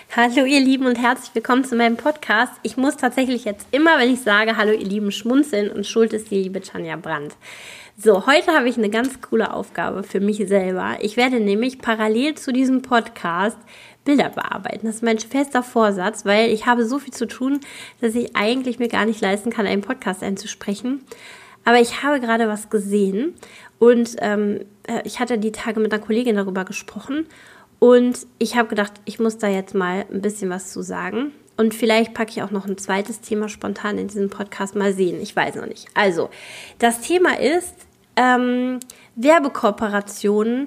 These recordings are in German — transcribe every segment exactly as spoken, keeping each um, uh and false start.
Hallo ihr Lieben und herzlich willkommen zu meinem Podcast. Ich muss tatsächlich jetzt immer, wenn ich sage Hallo ihr Lieben, schmunzeln und schuld ist die liebe Tanja Brandt. So, heute habe ich eine ganz coole Aufgabe für mich selber. Ich werde nämlich parallel zu diesem Podcast Bilder bearbeiten. Das ist mein fester Vorsatz, weil ich habe so viel zu tun, dass ich eigentlich mir gar nicht leisten kann, einen Podcast einzusprechen. Aber ich habe gerade was gesehen und ähm, ich hatte die Tage mit einer Kollegin darüber gesprochen. Und ich habe gedacht, ich muss da jetzt mal ein bisschen was zu sagen. Und vielleicht packe ich auch noch ein zweites Thema spontan in diesem Podcast, mal sehen. Ich weiß noch nicht. Also, das Thema ist ähm, Werbekooperationen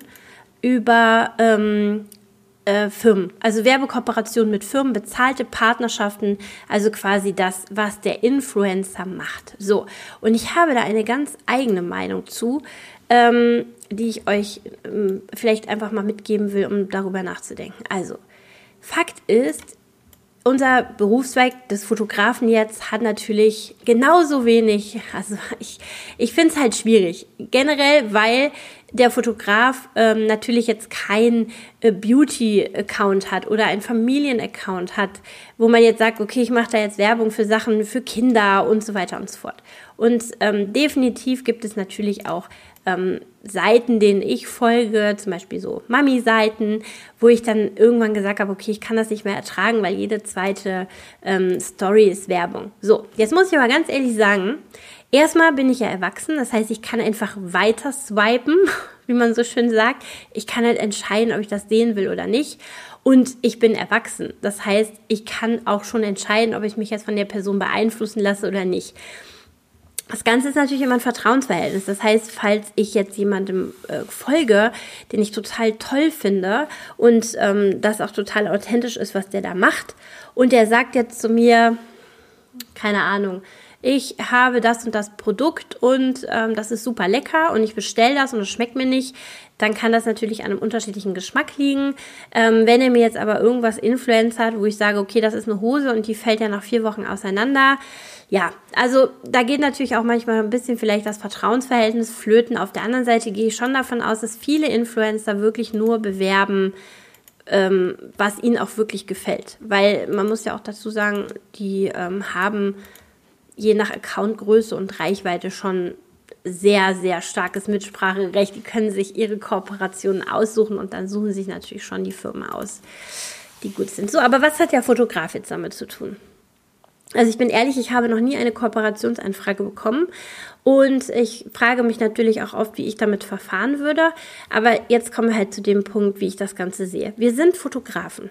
über ähm, äh, Firmen. Also Werbekooperationen mit Firmen, bezahlte Partnerschaften, also quasi das, was der Influencer macht. So, und ich habe da eine ganz eigene Meinung zu, ähm, die ich euch ähm, vielleicht einfach mal mitgeben will, um darüber nachzudenken. Also, Fakt ist, unser Berufszweig des Fotografen jetzt hat natürlich genauso wenig, also ich, ich finde es halt schwierig, generell, weil der Fotograf ähm, natürlich jetzt kein äh, Beauty-Account hat oder ein Familien-Account hat, wo man jetzt sagt, okay, ich mache da jetzt Werbung für Sachen für Kinder und so weiter und so fort. Und ähm, definitiv gibt es natürlich auch ähm, Seiten, denen ich folge, zum Beispiel so Mami-Seiten, wo ich dann irgendwann gesagt habe, okay, ich kann das nicht mehr ertragen, weil jede zweite ähm, Story ist Werbung. So, jetzt muss ich aber ganz ehrlich sagen, erstmal bin ich ja erwachsen, das heißt, ich kann einfach weiter swipen, wie man so schön sagt. Ich kann halt entscheiden, ob ich das sehen will oder nicht. Und ich bin erwachsen, das heißt, ich kann auch schon entscheiden, ob ich mich jetzt von der Person beeinflussen lasse oder nicht. Das Ganze ist natürlich immer ein Vertrauensverhältnis. Das heißt, falls ich jetzt jemandem äh, folge, den ich total toll finde und ähm, das auch total authentisch ist, was der da macht, und der sagt jetzt zu mir, keine Ahnung, ich habe das und das Produkt und ähm, das ist super lecker und ich bestelle das und es schmeckt mir nicht, dann kann das natürlich an einem unterschiedlichen Geschmack liegen. Ähm, wenn er mir jetzt aber irgendwas influencert, wo ich sage, okay, das ist eine Hose und die fällt ja nach vier Wochen auseinander. Ja, also da geht natürlich auch manchmal ein bisschen vielleicht das Vertrauensverhältnis flöten. Auf der anderen Seite gehe ich schon davon aus, dass viele Influencer wirklich nur bewerben, ähm, was ihnen auch wirklich gefällt. Weil man muss ja auch dazu sagen, die ähm, haben je nach Accountgröße und Reichweite schon sehr, sehr starkes Mitspracherecht. Die können sich ihre Kooperationen aussuchen und dann suchen sich natürlich schon die Firmen aus, die gut sind. So, aber was hat der Fotograf jetzt damit zu tun? Also ich bin ehrlich, ich habe noch nie eine Kooperationsanfrage bekommen und ich frage mich natürlich auch oft, wie ich damit verfahren würde. Aber jetzt kommen wir halt zu dem Punkt, wie ich das Ganze sehe. Wir sind Fotografen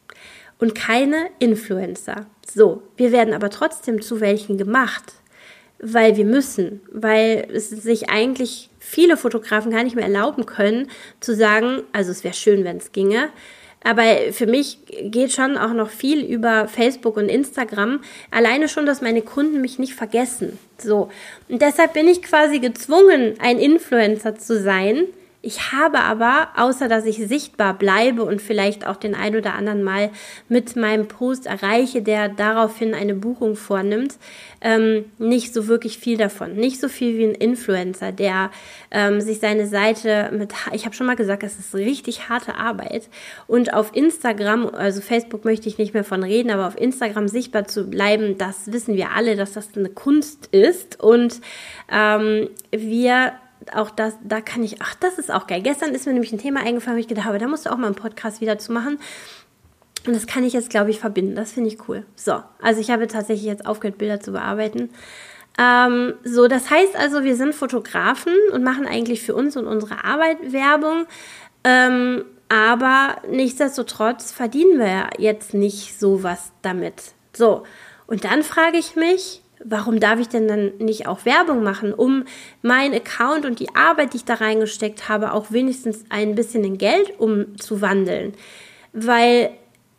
und keine Influencer. So, wir werden aber trotzdem zu welchen gemacht, weil wir müssen, weil es sich eigentlich viele Fotografen gar nicht mehr erlauben können, zu sagen, also es wäre schön, wenn es ginge, aber für mich geht schon auch noch viel über Facebook und Instagram. Alleine schon, dass meine Kunden mich nicht vergessen. So. Und deshalb bin ich quasi gezwungen, ein Influencer zu sein. Ich habe aber, außer dass ich sichtbar bleibe und vielleicht auch den ein oder anderen Mal mit meinem Post erreiche, der daraufhin eine Buchung vornimmt, ähm, nicht so wirklich viel davon. Nicht so viel wie ein Influencer, der ähm, sich seine Seite mit, ich habe schon mal gesagt, es ist richtig harte Arbeit. Und auf Instagram, also Facebook möchte ich nicht mehr von reden, aber auf Instagram sichtbar zu bleiben, das wissen wir alle, dass das eine Kunst ist. Und ähm, wir Auch das, da kann ich, ach, das ist auch geil. Gestern ist mir nämlich ein Thema eingefallen, wo ich gedacht habe, da musst du auch mal einen Podcast wieder zu machen. Und das kann ich jetzt, glaube ich, verbinden. Das finde ich cool. So, also ich habe tatsächlich jetzt aufgehört, Bilder zu bearbeiten. Ähm, so, das heißt also, wir sind Fotografen und machen eigentlich für uns und unsere Arbeit Werbung. Ähm, aber nichtsdestotrotz verdienen wir jetzt nicht sowas damit. So, und dann frage ich mich, warum darf ich denn dann nicht auch Werbung machen, um meinen Account und die Arbeit, die ich da reingesteckt habe, auch wenigstens ein bisschen in Geld umzuwandeln? Weil,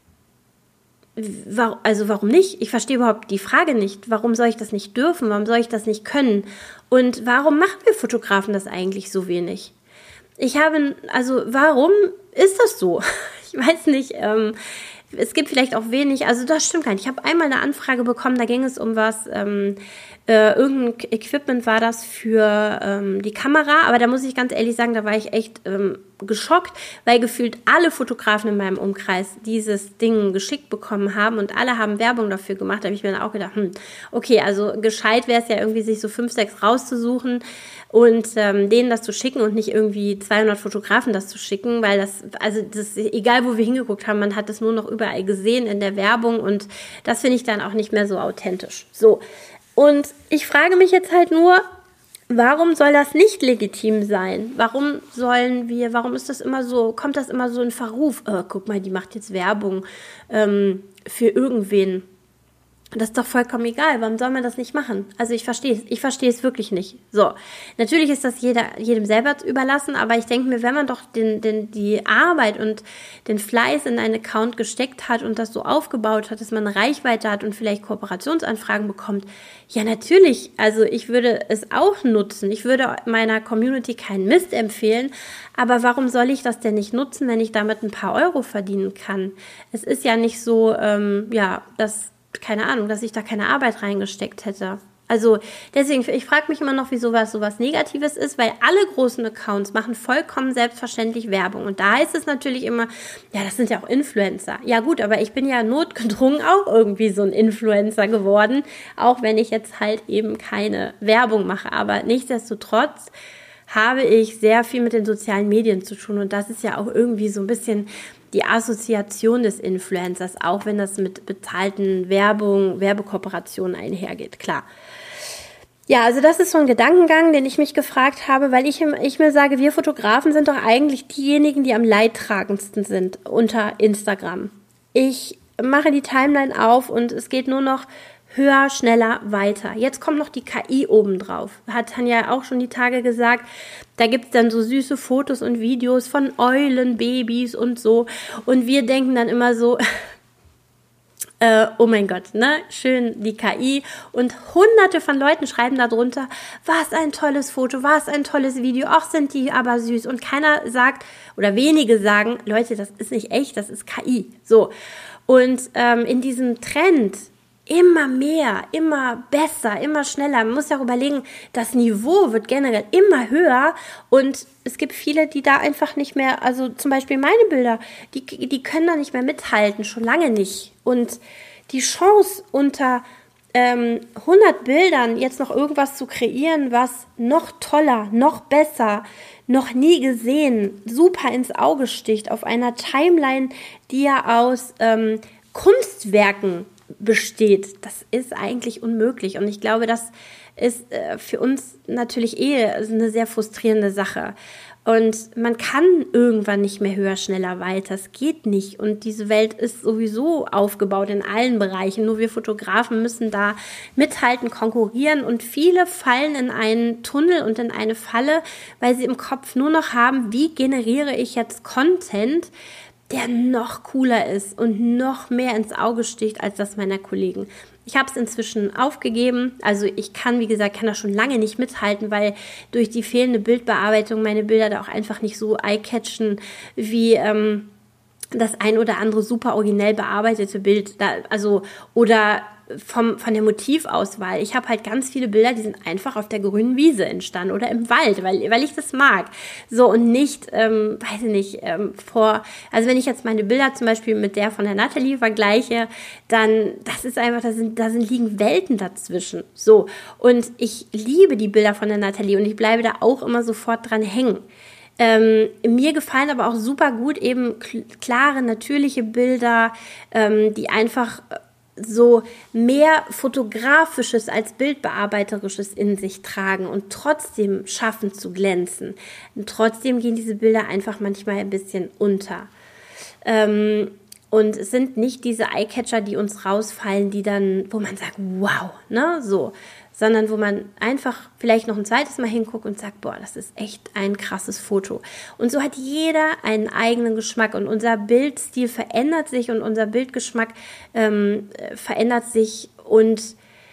also warum nicht? Ich verstehe überhaupt die Frage nicht. Warum soll ich das nicht dürfen? Warum soll ich das nicht können? Und warum machen wir Fotografen das eigentlich so wenig? Ich habe, also warum ist das so? Ich weiß nicht, ähm, es gibt vielleicht auch wenig, also das stimmt gar nicht. Ich habe einmal eine Anfrage bekommen, da ging es um was, ähm, äh, irgendein Equipment war das für ähm, die Kamera, aber da muss ich ganz ehrlich sagen, da war ich echt ähm, geschockt, weil gefühlt alle Fotografen in meinem Umkreis dieses Ding geschickt bekommen haben und alle haben Werbung dafür gemacht. Da habe ich mir dann auch gedacht, hm, okay, also gescheit wäre es ja irgendwie, sich so fünf, sechs rauszusuchen und ähm, denen das zu schicken und nicht irgendwie zweihundert Fotografen das zu schicken, weil das, also das, egal wo wir hingeguckt haben, man hat das nur noch überall gesehen in der Werbung und das finde ich dann auch nicht mehr so authentisch. So, und ich frage mich jetzt halt nur, warum soll das nicht legitim sein? Warum sollen wir, warum ist das immer so, kommt das immer so in Verruf? Oh, guck mal, die macht jetzt Werbung ähm, für irgendwen. Das ist doch vollkommen egal. Warum soll man das nicht machen? Also ich verstehe es. Ich verstehe es wirklich nicht. So, natürlich ist das jeder, jedem selber überlassen, aber ich denke mir, wenn man doch den, den, die Arbeit und den Fleiß in einen Account gesteckt hat und das so aufgebaut hat, dass man eine Reichweite hat und vielleicht Kooperationsanfragen bekommt, ja natürlich, also ich würde es auch nutzen. Ich würde meiner Community keinen Mist empfehlen, aber warum soll ich das denn nicht nutzen, wenn ich damit ein paar Euro verdienen kann? Es ist ja nicht so, ähm, ja, dass keine Ahnung, dass ich da keine Arbeit reingesteckt hätte. Also deswegen, ich frage mich immer noch, wie sowas, sowas Negatives ist, weil alle großen Accounts machen vollkommen selbstverständlich Werbung. Und da heißt es natürlich immer, ja, das sind ja auch Influencer. Ja gut, aber ich bin ja notgedrungen auch irgendwie so ein Influencer geworden, auch wenn ich jetzt halt eben keine Werbung mache. Aber nichtsdestotrotz habe ich sehr viel mit den sozialen Medien zu tun. Und das ist ja auch irgendwie so ein bisschen die Assoziation des Influencers, auch wenn das mit bezahlten Werbung, Werbekooperationen einhergeht, klar. Ja, also das ist so ein Gedankengang, den ich mich gefragt habe, weil ich, ich mir sage, wir Fotografen sind doch eigentlich diejenigen, die am leidtragendsten sind unter Instagram. Ich mache die Timeline auf und es geht nur noch höher, schneller, weiter. Jetzt kommt noch die K I obendrauf. Hat Tanja auch schon die Tage gesagt. Da gibt's dann so süße Fotos und Videos von Eulen, Babys und so. Und wir denken dann immer so, äh, oh mein Gott, ne? Schön die K I. Und hunderte von Leuten schreiben da drunter, was ein tolles Foto, was ein tolles Video. Ach, sind die aber süß. Und keiner sagt, oder wenige sagen, Leute, das ist nicht echt, das ist K I. So. Und ähm, in diesem Trend immer mehr, immer besser, immer schneller. Man muss ja auch überlegen, das Niveau wird generell immer höher und es gibt viele, die da einfach nicht mehr, also zum Beispiel meine Bilder, die, die können da nicht mehr mithalten, schon lange nicht. Und die Chance unter ähm, hundert Bildern jetzt noch irgendwas zu kreieren, was noch toller, noch besser, noch nie gesehen, super ins Auge sticht, auf einer Timeline, die ja aus ähm, Kunstwerken besteht, das ist eigentlich unmöglich. Und ich glaube, das ist äh, für uns natürlich eh eine sehr frustrierende Sache. Und man kann irgendwann nicht mehr höher, schneller, weiter. Es geht nicht. Und diese Welt ist sowieso aufgebaut in allen Bereichen. Nur wir Fotografen müssen da mithalten, konkurrieren. Und viele fallen in einen Tunnel und in eine Falle, weil sie im Kopf nur noch haben, wie generiere ich jetzt Content, der noch cooler ist und noch mehr ins Auge sticht als das meiner Kollegen. Ich habe es inzwischen aufgegeben. Also ich kann, wie gesagt, kann da schon lange nicht mithalten, weil durch die fehlende Bildbearbeitung meine Bilder da auch einfach nicht so eye-catchen wie ähm, das ein oder andere super originell bearbeitete Bild. Da, also oder vom, von der Motivauswahl. Ich habe halt ganz viele Bilder, die sind einfach auf der grünen Wiese entstanden oder im Wald, weil, weil ich das mag. So und nicht, ähm, weiß ich nicht, ähm, vor, also wenn ich jetzt meine Bilder zum Beispiel mit der von der Natalie vergleiche, dann, das ist einfach, da sind, da sind, liegen Welten dazwischen. So. Und ich liebe die Bilder von der Natalie und ich bleibe da auch immer sofort dran hängen. Ähm, mir gefallen aber auch super gut eben kl- klare, natürliche Bilder, ähm, die einfach so mehr Fotografisches als Bildbearbeiterisches in sich tragen und trotzdem schaffen zu glänzen. Und trotzdem gehen diese Bilder einfach manchmal ein bisschen unter. Ähm, und es sind nicht diese Eyecatcher, die uns rausfallen, die dann, wo man sagt, wow, ne, so, sondern wo man einfach vielleicht noch ein zweites Mal hinguckt und sagt, boah, das ist echt ein krasses Foto. Und so hat jeder einen eigenen Geschmack und unser Bildstil verändert sich und unser Bildgeschmack ähm, verändert sich und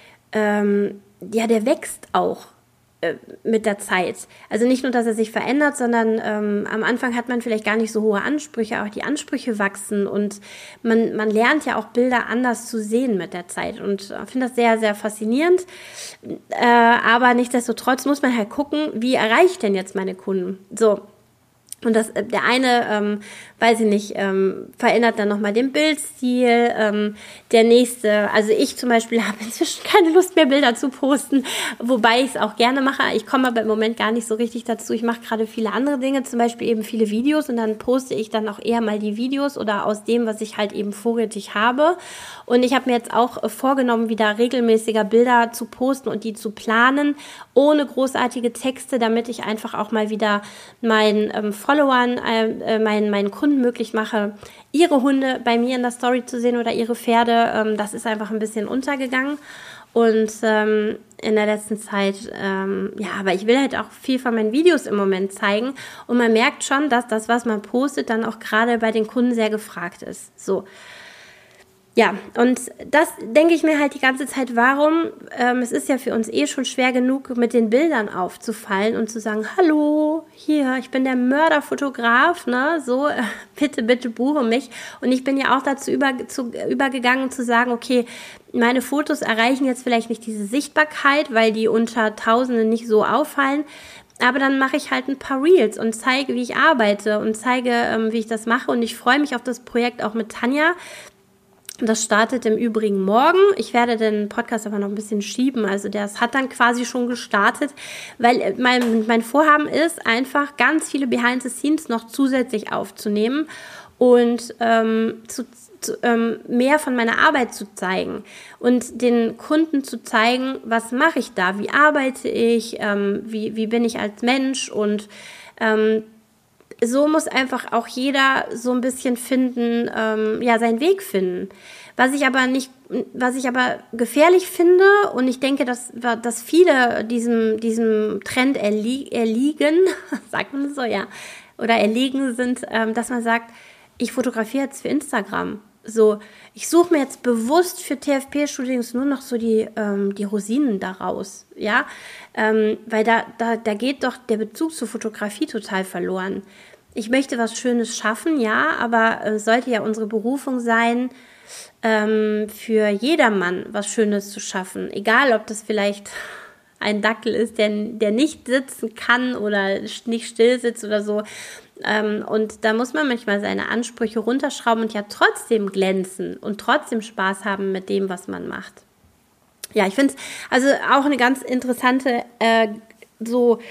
ähm, ja, der wächst auch äh, mit der Zeit. Also nicht nur, dass er sich verändert, sondern ähm, am Anfang hat man vielleicht gar nicht so hohe Ansprüche, auch die Ansprüche wachsen und man, man lernt ja auch Bilder anders zu sehen mit der Zeit und ich finde das sehr, sehr faszinierend. Äh, aber nichtsdestotrotz muss man halt gucken, wie erreiche ich denn jetzt meine Kunden? So. Und das, der eine, ähm, weiß ich nicht, ähm, verändert dann nochmal den Bildstil. Ähm, der nächste, also ich zum Beispiel habe inzwischen keine Lust mehr, Bilder zu posten, wobei ich es auch gerne mache. Ich komme aber im Moment gar nicht so richtig dazu. Ich mache gerade viele andere Dinge, zum Beispiel eben viele Videos und dann poste ich dann auch eher mal die Videos oder aus dem, was ich halt eben vorrätig habe. Und ich habe mir jetzt auch äh, vorgenommen, wieder regelmäßiger Bilder zu posten und die zu planen, ohne großartige Texte, damit ich einfach auch mal wieder meinen ähm, Followern, äh, meinen, meinen Kunden möglich mache, ihre Hunde bei mir in der Story zu sehen oder ihre Pferde. Ähm, das ist einfach ein bisschen untergegangen. Und ähm, in der letzten Zeit, ähm, ja, aber ich will halt auch viel von meinen Videos im Moment zeigen. Und man merkt schon, dass das, was man postet, dann auch gerade bei den Kunden sehr gefragt ist. So. Ja, und das denke ich mir halt die ganze Zeit, warum, ähm, es ist ja für uns eh schon schwer genug, mit den Bildern aufzufallen und zu sagen, hallo, hier, ich bin der Mörderfotograf, ne, so, äh, bitte, bitte buche mich. Und ich bin ja auch dazu über, zu, übergegangen zu sagen, okay, meine Fotos erreichen jetzt vielleicht nicht diese Sichtbarkeit, weil die unter Tausenden nicht so auffallen, aber dann mache ich halt ein paar Reels und zeige, wie ich arbeite und zeige, ähm, wie ich das mache. Und ich freue mich auf das Projekt auch mit Tanja. Das startet im Übrigen morgen. Ich werde den Podcast aber noch ein bisschen schieben. Also das hat dann quasi schon gestartet, weil mein, mein Vorhaben ist, einfach ganz viele Behind the Scenes noch zusätzlich aufzunehmen und ähm, zu, zu, ähm, mehr von meiner Arbeit zu zeigen und den Kunden zu zeigen, was mache ich da, wie arbeite ich, ähm, wie, wie bin ich als Mensch und ähm, so muss einfach auch jeder so ein bisschen finden, ähm, ja, seinen Weg finden. Was ich aber nicht, was ich aber gefährlich finde, und ich denke, dass, dass viele diesem, diesem Trend erlie- erliegen, sagt man das so, ja, oder erlegen sind, ähm, dass man sagt, ich fotografiere jetzt für Instagram. So, ich suche mir jetzt bewusst für T F P-Shootings nur noch so die, ähm, die Rosinen daraus, ja, ähm, weil da, da, da geht doch der Bezug zur Fotografie total verloren. Ich möchte was Schönes schaffen, ja, aber es äh, sollte ja unsere Berufung sein, ähm, für jedermann was Schönes zu schaffen, egal ob das vielleicht ein Dackel ist, der, der nicht sitzen kann oder nicht still sitzt oder so. Ähm, und da muss man manchmal seine Ansprüche runterschrauben und ja trotzdem glänzen und trotzdem Spaß haben mit dem, was man macht. Ja, ich finde es also auch eine ganz interessante äh, so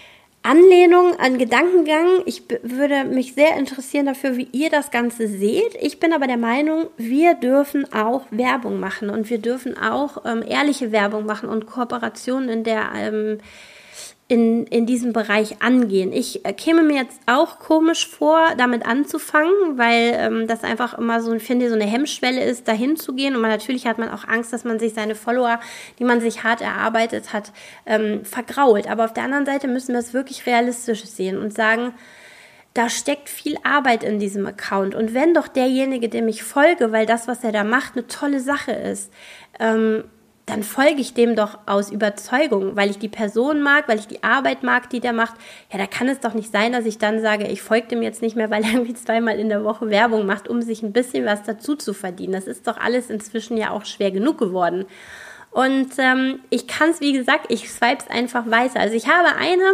Anlehnung an Gedankengang. Ich b- würde mich sehr interessieren dafür, wie ihr das Ganze seht. Ich bin aber der Meinung, wir dürfen auch Werbung machen und wir dürfen auch ähm, ehrliche Werbung machen und Kooperationen in der ähm, in, in diesem Bereich angehen. Ich äh, käme mir jetzt auch komisch vor, damit anzufangen, weil ähm, das einfach immer so, ich finde, so eine Hemmschwelle ist, dahin zu gehen. Und man, natürlich hat man auch Angst, dass man sich seine Follower, die man sich hart erarbeitet hat, ähm, vergrault. Aber auf der anderen Seite müssen wir es wirklich realistisch sehen und sagen, da steckt viel Arbeit in diesem Account. Und wenn doch derjenige, dem ich folge, weil das, was er da macht, eine tolle Sache ist, ähm, dann folge ich dem doch aus Überzeugung, weil ich die Person mag, weil ich die Arbeit mag, die der macht. Ja, da kann es doch nicht sein, dass ich dann sage, ich folge dem jetzt nicht mehr, weil er irgendwie zweimal in der Woche Werbung macht, um sich ein bisschen was dazu zu verdienen. Das ist doch alles inzwischen ja auch schwer genug geworden. Und ähm, ich kann es, wie gesagt, ich swipe es einfach weiter. Also ich habe eine...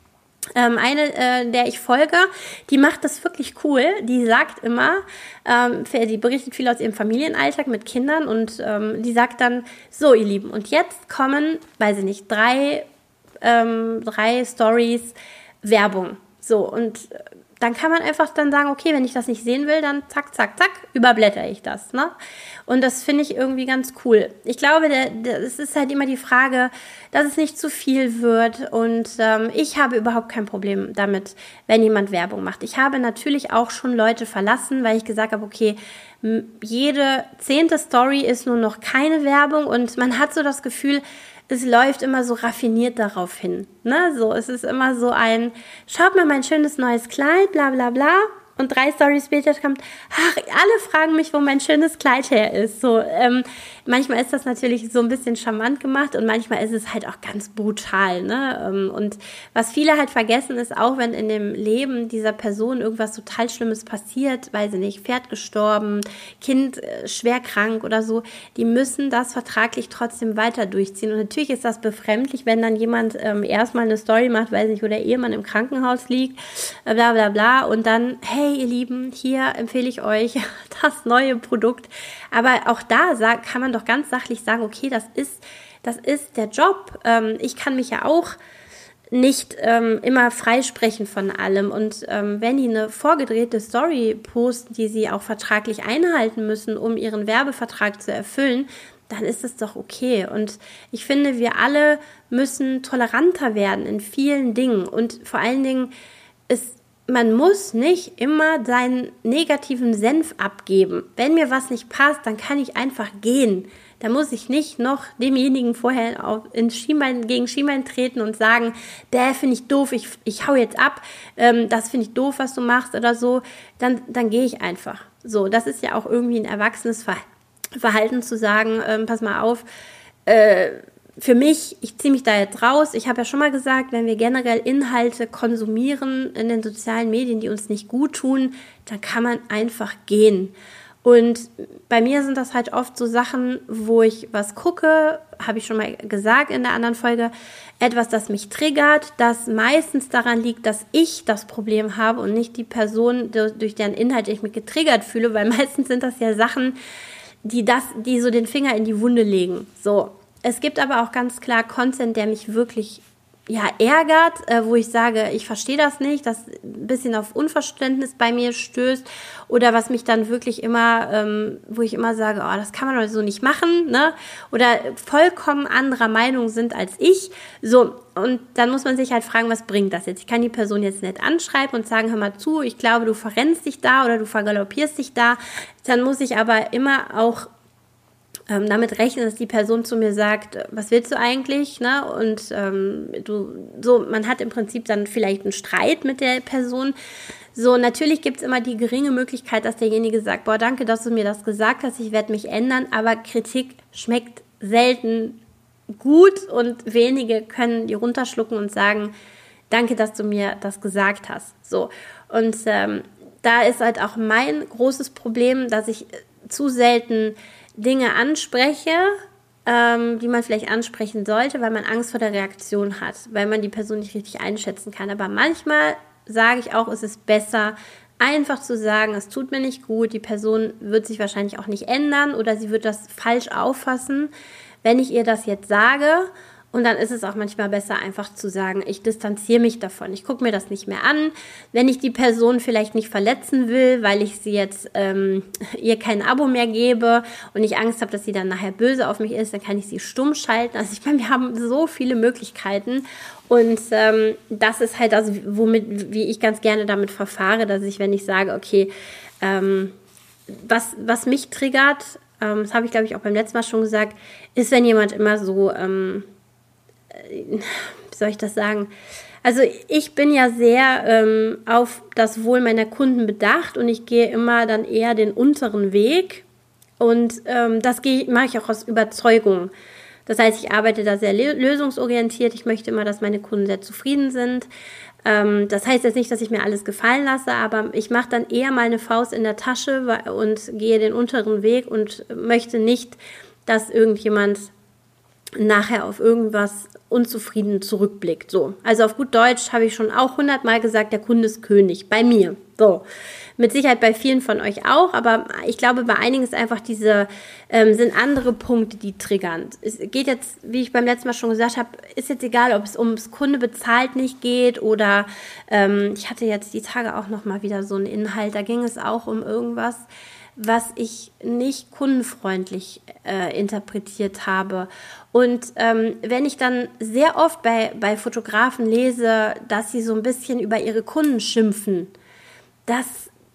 Ähm, eine, äh, der ich folge, die macht das wirklich cool. Die sagt immer, ähm, die berichtet viel aus ihrem Familienalltag mit Kindern und ähm, die sagt dann, so ihr Lieben, und jetzt kommen, weiß ich nicht, drei, ähm, drei Stories Werbung. So, und dann kann man einfach dann sagen, okay, wenn ich das nicht sehen will, dann zack, zack, zack, überblätter ich das, ne? Und das finde ich irgendwie ganz cool. Ich glaube, der, der, es ist halt immer die Frage, dass es nicht zu viel wird und ähm, ich habe überhaupt kein Problem damit, wenn jemand Werbung macht. Ich habe natürlich auch schon Leute verlassen, weil ich gesagt habe, okay, m- jede zehnte Story ist nur noch keine Werbung und man hat so das Gefühl, es läuft immer so raffiniert darauf hin, ne? So, es ist immer so ein, schaut mal mein schönes neues Kleid, bla bla bla. Und drei Storys später kommt, ach, alle fragen mich, wo mein schönes Kleid her ist. So, ähm, manchmal ist das natürlich so ein bisschen charmant gemacht und manchmal ist es halt auch ganz brutal, ne? Und was viele halt vergessen ist, auch wenn in dem Leben dieser Person irgendwas total Schlimmes passiert, weiß ich nicht, Pferd gestorben, Kind äh, schwer krank oder so, die müssen das vertraglich trotzdem weiter durchziehen. Und natürlich ist das befremdlich, wenn dann jemand ähm, erstmal eine Story macht, weiß nicht, wo der Ehemann im Krankenhaus liegt, äh, bla bla bla, und dann, hey, ihr Lieben, hier empfehle ich euch das neue Produkt. Aber auch da sag, kann man doch ganz sachlich sagen, okay, das ist, das ist der Job. Ähm, ich kann mich ja auch nicht ähm, immer freisprechen von allem. Und ähm, wenn die eine vorgedrehte Story posten, die sie auch vertraglich einhalten müssen, um ihren Werbevertrag zu erfüllen, dann ist es doch okay. Und ich finde, wir alle müssen toleranter werden in vielen Dingen. Und vor allen Dingen ist man muss nicht immer seinen negativen Senf abgeben. Wenn mir was nicht passt, dann kann ich einfach gehen. Da muss ich nicht noch demjenigen vorher auf, ins Schienbein, gegen Schienbein treten und sagen, der finde ich doof, ich, ich hau jetzt ab, ähm, das finde ich doof, was du machst oder so. Dann, dann gehe ich einfach. So, das ist ja auch irgendwie ein erwachsenes Ver- Verhalten zu sagen, ähm, pass mal auf, äh, für mich, ich ziehe mich da jetzt raus. Ich habe ja schon mal gesagt, wenn wir generell Inhalte konsumieren in den sozialen Medien, die uns nicht gut tun, dann kann man einfach gehen. Und bei mir sind das halt oft so Sachen, wo ich was gucke, habe ich schon mal gesagt in der anderen Folge, etwas, das mich triggert, das meistens daran liegt, dass ich das Problem habe und nicht die Person, durch deren Inhalt ich mich getriggert fühle, weil meistens sind das ja Sachen, die das, die so den Finger in die Wunde legen. So. Es gibt aber auch ganz klar Content, der mich wirklich ja, ärgert, äh, wo ich sage, ich verstehe das nicht, das ein bisschen auf Unverständnis bei mir stößt oder was mich dann wirklich immer, ähm, wo ich immer sage, oh, das kann man doch so nicht machen, ne? Oder vollkommen anderer Meinung sind als ich. So, und dann muss man sich halt fragen, was bringt das jetzt? Ich kann die Person jetzt nicht anschreiben und sagen, hör mal zu, ich glaube, du verrennst dich da oder du vergaloppierst dich da. Dann muss ich aber immer auch Ähm, damit rechnen, dass die Person zu mir sagt, was willst du eigentlich, ne? Und ähm, du, so, man hat im Prinzip dann vielleicht einen Streit mit der Person. So, natürlich gibt es immer die geringe Möglichkeit, dass derjenige sagt, boah, danke, dass du mir das gesagt hast, ich werde mich ändern, aber Kritik schmeckt selten gut und wenige können die runterschlucken und sagen, danke, dass du mir das gesagt hast. So, und ähm, da ist halt auch mein großes Problem, dass ich zu selten Dinge anspreche, ähm, die man vielleicht ansprechen sollte, weil man Angst vor der Reaktion hat, weil man die Person nicht richtig einschätzen kann. Aber manchmal sage ich auch, es ist besser, einfach zu sagen, es tut mir nicht gut, die Person wird sich wahrscheinlich auch nicht ändern oder sie wird das falsch auffassen, wenn ich ihr das jetzt sage. Und dann ist es auch manchmal besser, einfach zu sagen, ich distanziere mich davon. Ich gucke mir das nicht mehr an. Wenn ich die Person vielleicht nicht verletzen will, weil ich sie jetzt ähm, ihr kein Abo mehr gebe und ich Angst habe, dass sie dann nachher böse auf mich ist, dann kann ich sie stumm schalten. Also ich meine, wir haben so viele Möglichkeiten. Und ähm, das ist halt das, womit, wie ich ganz gerne damit verfahre, dass ich, wenn ich sage, okay, ähm, was, was mich triggert, ähm, das habe ich, glaube ich, auch beim letzten Mal schon gesagt, ist, wenn jemand immer so, ähm, wie soll ich das sagen? Also ich bin ja sehr ähm, auf das Wohl meiner Kunden bedacht und ich gehe immer dann eher den unteren Weg und ähm, das gehe, mache ich auch aus Überzeugung. Das heißt, ich arbeite da sehr lösungsorientiert. Ich möchte immer, dass meine Kunden sehr zufrieden sind. Ähm, das heißt jetzt nicht, dass ich mir alles gefallen lasse, aber ich mache dann eher mal eine Faust in der Tasche und gehe den unteren Weg und möchte nicht, dass irgendjemand nachher auf irgendwas unzufrieden zurückblickt. So, also auf gut Deutsch habe ich schon auch hundertmal gesagt, der Kunde ist König, bei mir. So, mit Sicherheit bei vielen von euch auch, aber ich glaube, bei einigen ist einfach diese, ähm, sind andere Punkte, die triggern. Es geht jetzt, wie ich beim letzten Mal schon gesagt habe, ist jetzt egal, ob es ums Kunde bezahlt nicht geht oder ähm, ich hatte jetzt die Tage auch nochmal wieder so einen Inhalt, da ging es auch um irgendwas, was ich nicht kundenfreundlich äh, interpretiert habe. Und ähm, wenn ich dann sehr oft bei, bei Fotografen lese, dass sie so ein bisschen über ihre Kunden schimpfen, das,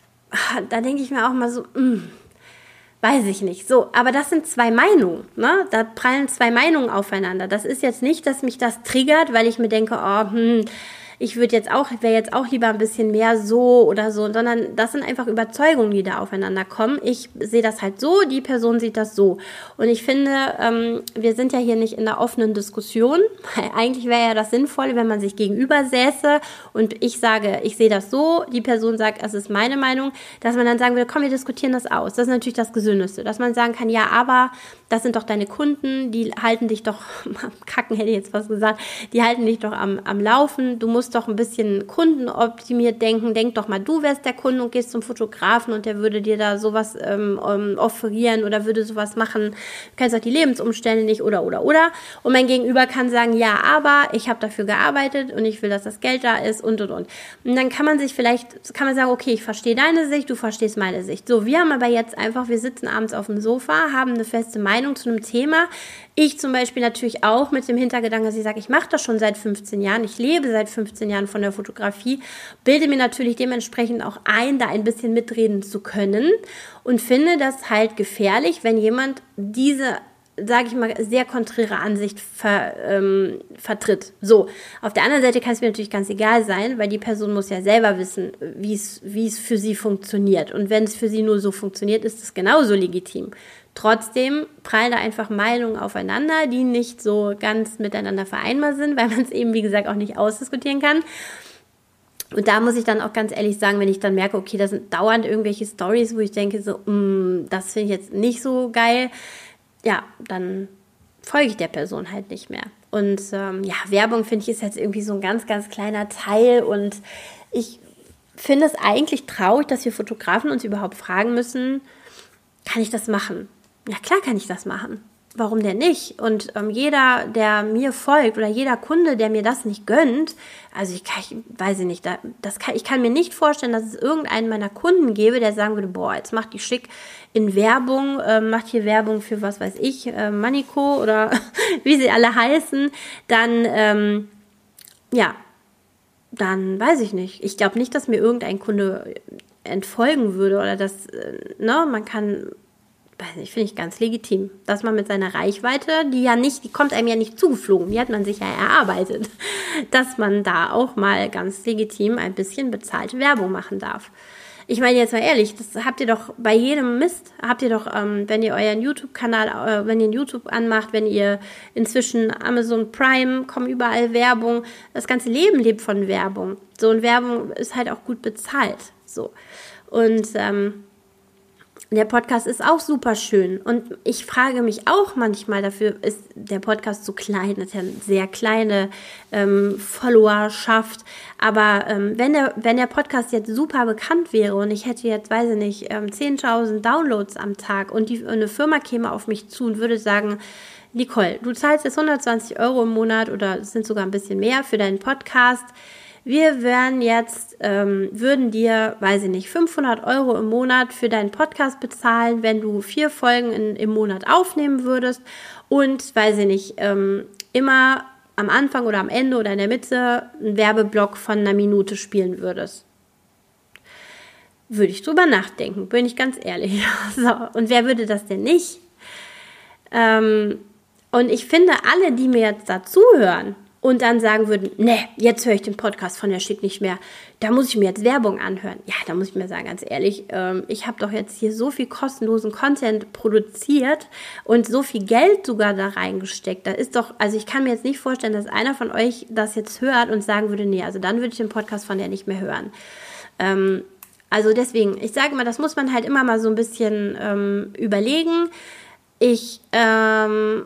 da denke ich mir auch mal so, mh, weiß ich nicht. So, aber das sind zwei Meinungen, ne? Da prallen zwei Meinungen aufeinander. Das ist jetzt nicht, dass mich das triggert, weil ich mir denke, oh, hm, ich würde jetzt auch, wäre jetzt auch lieber ein bisschen mehr so oder so, sondern das sind einfach Überzeugungen, die da aufeinander kommen. Ich sehe das halt so, die Person sieht das so. Und ich finde, ähm, wir sind ja hier nicht in einer offenen Diskussion. Eigentlich wäre ja das Sinnvolle, wenn man sich gegenüber säße und ich sage, ich sehe das so, die Person sagt, es ist meine Meinung, dass man dann sagen würde, komm, wir diskutieren das aus. Das ist natürlich das Gesündeste, dass man sagen kann, ja, aber das sind doch deine Kunden, die halten dich doch, kacken hätte ich jetzt was gesagt, die halten dich doch am, am Laufen, du musst doch ein bisschen kundenoptimiert denken, denk doch mal, du wärst der Kunde und gehst zum Fotografen und der würde dir da sowas ähm, um, offerieren oder würde sowas machen, du kennst auch die Lebensumstände nicht oder, oder, oder und mein Gegenüber kann sagen, ja, aber ich habe dafür gearbeitet und ich will, dass das Geld da ist und, und, und. Und dann kann man sich vielleicht, kann man sagen, okay, ich verstehe deine Sicht, du verstehst meine Sicht. So, wir haben aber jetzt einfach, wir sitzen abends auf dem Sofa, haben eine feste Meinung zu einem Thema. Ich zum Beispiel natürlich auch mit dem Hintergedanken, dass ich sage, ich mache das schon seit fünfzehn Jahren, ich lebe seit fünfzehn Jahren von der Fotografie, bilde mir natürlich dementsprechend auch ein, da ein bisschen mitreden zu können und finde das halt gefährlich, wenn jemand diese, sage ich mal, sehr konträre Ansicht ver, ähm, vertritt. So, auf der anderen Seite kann es mir natürlich ganz egal sein, weil die Person muss ja selber wissen, wie es wie es für sie funktioniert. Und wenn es für sie nur so funktioniert, ist es genauso legitim. Trotzdem prallen da einfach Meinungen aufeinander, die nicht so ganz miteinander vereinbar sind, weil man es eben, wie gesagt, auch nicht ausdiskutieren kann. Und da muss ich dann auch ganz ehrlich sagen, wenn ich dann merke, okay, das sind dauernd irgendwelche Storys, wo ich denke, so, mh, das finde ich jetzt nicht so geil, ja, dann folge ich der Person halt nicht mehr. Und ähm, ja, Werbung, finde ich, ist jetzt irgendwie so ein ganz, ganz kleiner Teil und ich finde es eigentlich traurig, dass wir Fotografen uns überhaupt fragen müssen, kann ich das machen? Ja, klar kann ich das machen. Warum denn nicht? Und ähm, jeder, der mir folgt oder jeder Kunde, der mir das nicht gönnt, also ich, kann, ich weiß ich nicht, da, das kann, ich kann mir nicht vorstellen, dass es irgendeinen meiner Kunden gäbe, der sagen würde, boah, jetzt macht die schick in Werbung, äh, macht hier Werbung für was weiß ich, äh, Manico oder wie sie alle heißen, dann, ähm, ja, dann weiß ich nicht. Ich glaube nicht, dass mir irgendein Kunde entfolgen würde oder dass, äh, ne, man kann, weiß nicht, finde ich ganz legitim, dass man mit seiner Reichweite, die ja nicht, die kommt einem ja nicht zugeflogen, die hat man sich ja erarbeitet, dass man da auch mal ganz legitim ein bisschen bezahlte Werbung machen darf. Ich meine jetzt mal ehrlich, das habt ihr doch bei jedem Mist, habt ihr doch, ähm, wenn ihr euren YouTube-Kanal, äh, wenn ihr einen YouTube anmacht, wenn ihr inzwischen Amazon Prime, kommen überall Werbung, das ganze Leben lebt von Werbung. So, und Werbung ist halt auch gut bezahlt. So. Und ähm, der Podcast ist auch super schön und ich frage mich auch manchmal, dafür ist der Podcast zu klein, das ist ja eine sehr kleine ähm, Followerschaft, aber ähm, wenn, der, wenn der Podcast jetzt super bekannt wäre und ich hätte jetzt, weiß ich nicht, ähm, zehntausend Downloads am Tag und die, eine Firma käme auf mich zu und würde sagen, Nicole, du zahlst jetzt hundertzwanzig Euro im Monat oder es sind sogar ein bisschen mehr für deinen Podcast. Wir werden jetzt, ähm, würden dir, weiß ich nicht, fünfhundert Euro im Monat für deinen Podcast bezahlen, wenn du vier Folgen in, im Monat aufnehmen würdest und, weiß ich nicht, ähm, immer am Anfang oder am Ende oder in der Mitte einen Werbeblock von einer Minute spielen würdest. Würde ich drüber nachdenken, bin ich ganz ehrlich. So, und wer würde das denn nicht? Ähm, und ich finde, alle, die mir jetzt dazuhören, und dann sagen würden, ne, jetzt höre ich den Podcast von der Schick nicht mehr, da muss ich mir jetzt Werbung anhören. Ja, da muss ich mir sagen, ganz ehrlich, ähm, ich habe doch jetzt hier so viel kostenlosen Content produziert und so viel Geld sogar da reingesteckt. Da ist doch, also ich kann mir jetzt nicht vorstellen, dass einer von euch das jetzt hört und sagen würde, nee, also dann würde ich den Podcast von der nicht mehr hören. Ähm, also deswegen, ich sage mal, das muss man halt immer mal so ein bisschen ähm, überlegen. Ich ähm,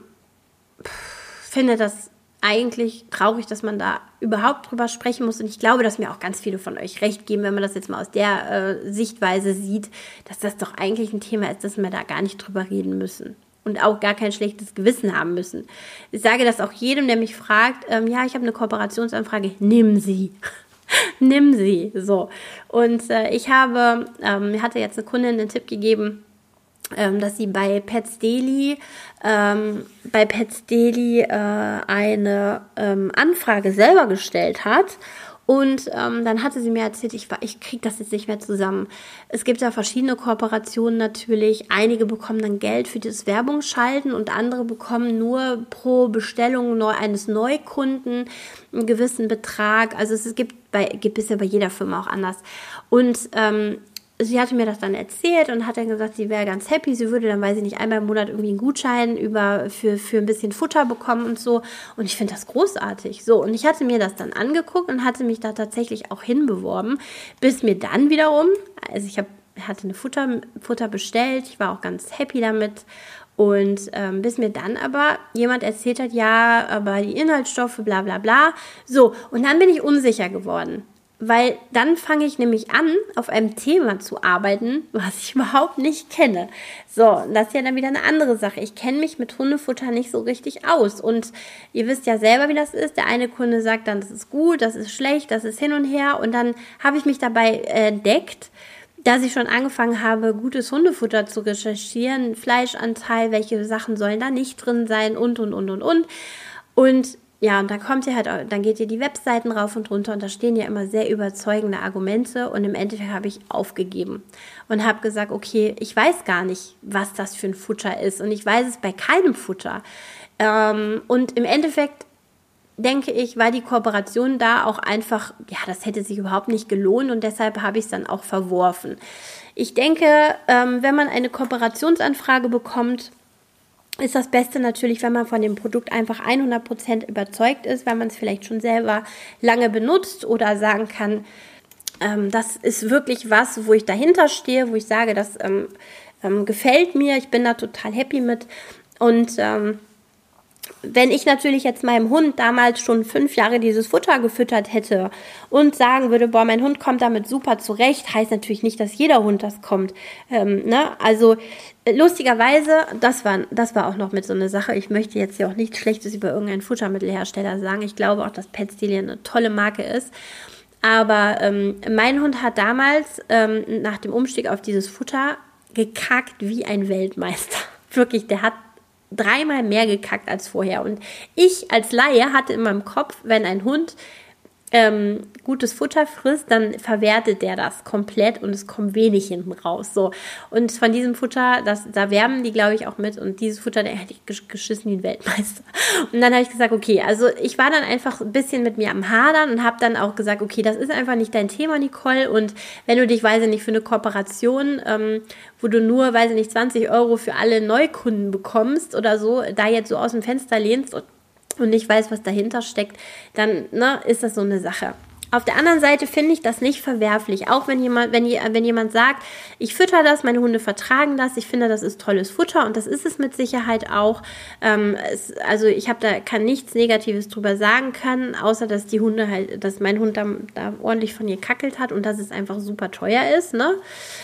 finde das eigentlich traurig, dass man da überhaupt drüber sprechen muss. Und ich glaube, dass mir auch ganz viele von euch recht geben, wenn man das jetzt mal aus der äh, Sichtweise sieht, dass das doch eigentlich ein Thema ist, dass wir da gar nicht drüber reden müssen. Und auch gar kein schlechtes Gewissen haben müssen. Ich sage das auch jedem, der mich fragt, ähm, ja, ich habe eine Kooperationsanfrage, nimm sie. nimm sie. So. Und äh, ich habe, ähm, mir hatte jetzt eine Kundin den Tipp gegeben, Ähm, dass sie bei Pets Daily, ähm, bei Pets Daily äh, eine ähm, Anfrage selber gestellt hat Und ähm, dann hatte sie mir erzählt, ich, ich kriege das jetzt nicht mehr zusammen. Es gibt ja verschiedene Kooperationen natürlich. Einige bekommen dann Geld für das Werbungsschalten und andere bekommen nur pro Bestellung neu, eines Neukunden einen gewissen Betrag. Also es gibt, bei, gibt es ja bei jeder Firma auch anders. Und ähm, sie hatte mir das dann erzählt und hat dann gesagt, sie wäre ganz happy. Sie würde dann, weiß ich nicht, einmal im Monat irgendwie einen Gutschein über, für, für ein bisschen Futter bekommen und so. Und ich finde das großartig. So, und ich hatte mir das dann angeguckt und hatte mich da tatsächlich auch hinbeworben, bis mir dann wiederum, also ich hab, hatte eine Futter, Futter bestellt, ich war auch ganz happy damit. Und ähm, bis mir dann aber jemand erzählt hat, ja, aber die Inhaltsstoffe, bla bla bla. So, und dann bin ich unsicher geworden. Weil dann fange ich nämlich an, auf einem Thema zu arbeiten, was ich überhaupt nicht kenne. So, das ist ja dann wieder eine andere Sache. Ich kenne mich mit Hundefutter nicht so richtig aus. Und ihr wisst ja selber, wie das ist. Der eine Kunde sagt dann, das ist gut, das ist schlecht, das ist hin und her. Und dann habe ich mich dabei entdeckt, dass ich schon angefangen habe, gutes Hundefutter zu recherchieren, Fleischanteil, welche Sachen sollen da nicht drin sein und, und, und, und, und. Und ja, und dann kommt ihr halt, dann geht ihr die Webseiten rauf und runter und da stehen ja immer sehr überzeugende Argumente und im Endeffekt habe ich aufgegeben und habe gesagt, okay, ich weiß gar nicht, was das für ein Futter ist und ich weiß es bei keinem Futter. Ähm, und im Endeffekt denke ich, war die Kooperation da auch einfach, ja, das hätte sich überhaupt nicht gelohnt und deshalb habe ich es dann auch verworfen. Ich denke, ähm, wenn man eine Kooperationsanfrage bekommt, ist das Beste natürlich, wenn man von dem Produkt einfach hundert Prozent überzeugt ist, weil man es vielleicht schon selber lange benutzt oder sagen kann, ähm, das ist wirklich was, wo ich dahinter stehe, wo ich sage, das ähm, ähm, gefällt mir, ich bin da total happy mit. Und ähm, wenn ich natürlich jetzt meinem Hund damals schon fünf Jahre dieses Futter gefüttert hätte und sagen würde, boah, mein Hund kommt damit super zurecht, heißt natürlich nicht, dass jeder Hund das kommt. Ähm, ne? Also lustigerweise, das war, das war auch noch mit so einer Sache, ich möchte jetzt ja auch nichts Schlechtes über irgendeinen Futtermittelhersteller sagen. Ich glaube auch, dass Petstili eine tolle Marke ist. Aber ähm, mein Hund hat damals ähm, nach dem Umstieg auf dieses Futter gekackt wie ein Weltmeister. Wirklich, der hat dreimal mehr gekackt als vorher. Und ich als Laie hatte in meinem Kopf, wenn ein Hund ähm, gutes Futter frisst, dann verwertet der das komplett und es kommt wenig hinten raus. So. Und von diesem Futter, das, da werben die, glaube ich, auch mit. Und dieses Futter, der hätte ich geschissen wie ein Weltmeister. Und dann habe ich gesagt, okay, also ich war dann einfach ein bisschen mit mir am Hadern und habe dann auch gesagt, okay, das ist einfach nicht dein Thema, Nicole. Und wenn du dich, weiß ich nicht, für eine Kooperation, ähm, wo du nur, weiß ich nicht, zwanzig Euro für alle Neukunden bekommst oder so, da jetzt so aus dem Fenster lehnst und und nicht weiß, was dahinter steckt, dann ne, ist das so eine Sache. Auf der anderen Seite finde ich das nicht verwerflich. Auch wenn jemand, wenn, wenn jemand sagt, ich fütter das, meine Hunde vertragen das, ich finde, das ist tolles Futter und das ist es mit Sicherheit auch. Ähm, es, also ich habe da kann nichts Negatives drüber sagen können, außer dass die Hunde halt, dass mein Hund da, da ordentlich von ihr kackelt hat und dass es einfach super teuer ist, ne?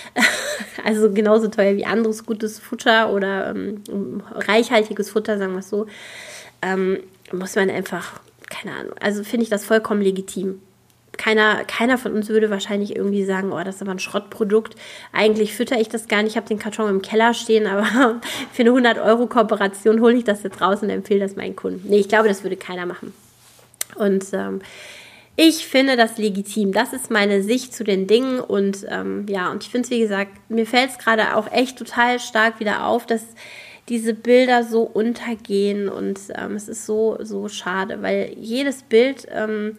Also genauso teuer wie anderes gutes Futter oder ähm, reichhaltiges Futter, sagen wir es so. Ähm, muss man einfach, keine Ahnung, also finde ich das vollkommen legitim. Keiner, keiner von uns würde wahrscheinlich irgendwie sagen, oh, das ist aber ein Schrottprodukt. Eigentlich fütter ich das gar nicht, ich habe den Karton im Keller stehen, aber für eine hundert Euro Kooperation hole ich das jetzt raus und empfehle das meinen Kunden. Nee, ich glaube, das würde keiner machen. Und ähm, ich finde das legitim. Das ist meine Sicht zu den Dingen und ähm, ja, und ich finde es, wie gesagt, mir fällt es gerade auch echt total stark wieder auf, dass diese Bilder so untergehen und ähm, es ist so, so schade, weil jedes Bild ähm,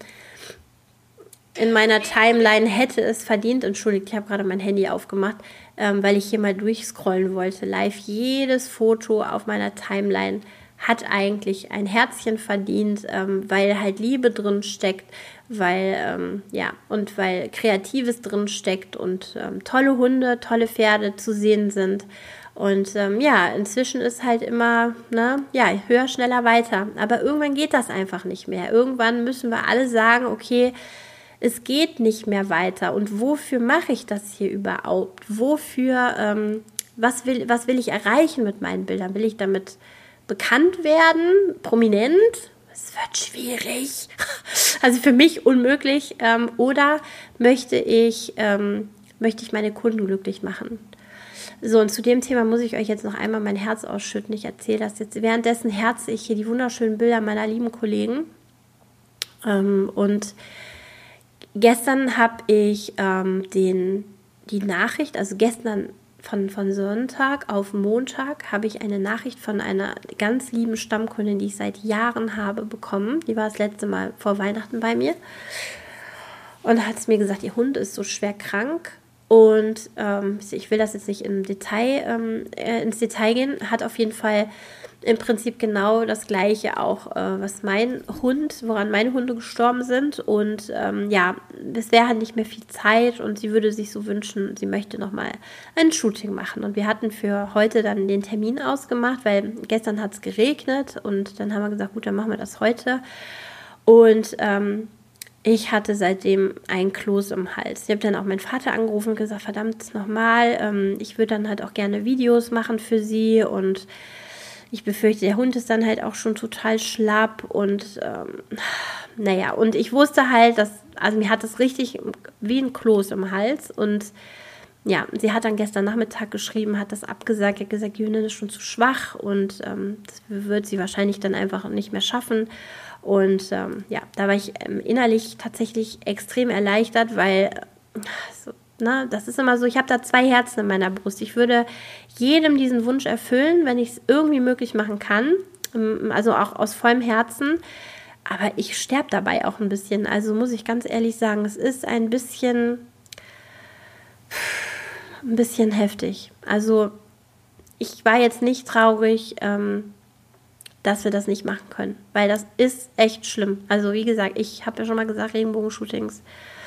in meiner Timeline hätte es verdient, entschuldigt, ich habe gerade mein Handy aufgemacht, ähm, weil ich hier mal durchscrollen wollte, live, jedes Foto auf meiner Timeline hat eigentlich ein Herzchen verdient, ähm, weil halt Liebe drin steckt, weil, ähm, ja, und weil Kreatives drin steckt und ähm, tolle Hunde, tolle Pferde zu sehen sind. Und ähm, ja, inzwischen ist halt immer, ne, ja, höher, schneller, weiter. Aber irgendwann geht das einfach nicht mehr. Irgendwann müssen wir alle sagen, okay, es geht nicht mehr weiter. Und wofür mache ich das hier überhaupt? Wofür, ähm, was will, was will ich erreichen mit meinen Bildern? Will ich damit bekannt werden, prominent? Es wird schwierig. Also für mich unmöglich. Ähm, oder möchte ich, ähm, möchte ich meine Kunden glücklich machen? So, und zu dem Thema muss ich euch jetzt noch einmal mein Herz ausschütten. Ich erzähle das jetzt. Währenddessen herze ich hier die wunderschönen Bilder meiner lieben Kollegen. Ähm, und gestern habe ich ähm, den, die Nachricht, also gestern von, von Sonntag auf Montag habe ich eine Nachricht von einer ganz lieben Stammkundin, die ich seit Jahren habe, bekommen. Die war das letzte Mal vor Weihnachten bei mir. Und hat es mir gesagt, ihr Hund ist so schwer krank. Und ähm, ich will das jetzt nicht im Detail, ähm, äh, ins Detail gehen, hat auf jeden Fall im Prinzip genau das Gleiche auch, äh, was mein Hund, woran meine Hunde gestorben sind. Und ähm, ja, es wäre halt nicht mehr viel Zeit und sie würde sich so wünschen, sie möchte nochmal ein Shooting machen. Und wir hatten für heute dann den Termin ausgemacht, weil gestern hat es geregnet und dann haben wir gesagt, gut, dann machen wir das heute. Und ähm, ich hatte seitdem ein Kloß im Hals. Ich habe dann auch meinen Vater angerufen und gesagt, verdammt nochmal, ähm, ich würde dann halt auch gerne Videos machen für sie und ich befürchte, der Hund ist dann halt auch schon total schlapp und ähm, naja, und ich wusste halt, dass, also mir hat das richtig wie ein Kloß im Hals und ja, sie hat dann gestern Nachmittag geschrieben, hat das abgesagt, hat gesagt, die Hündin ist schon zu schwach und ähm, das wird sie wahrscheinlich dann einfach nicht mehr schaffen. Und ähm, ja, da war ich ähm, innerlich tatsächlich extrem erleichtert, weil so, na, das ist immer so, ich habe da zwei Herzen in meiner Brust. Ich würde jedem diesen Wunsch erfüllen, wenn ich es irgendwie möglich machen kann, ähm, also auch aus vollem Herzen. Aber ich sterbe dabei auch ein bisschen. Also muss ich ganz ehrlich sagen, es ist ein bisschen, ein bisschen heftig. Also ich war jetzt nicht traurig, ähm, dass wir das nicht machen können, weil das ist echt schlimm. Also wie gesagt, ich habe ja schon mal gesagt, Regenbogen-Shootings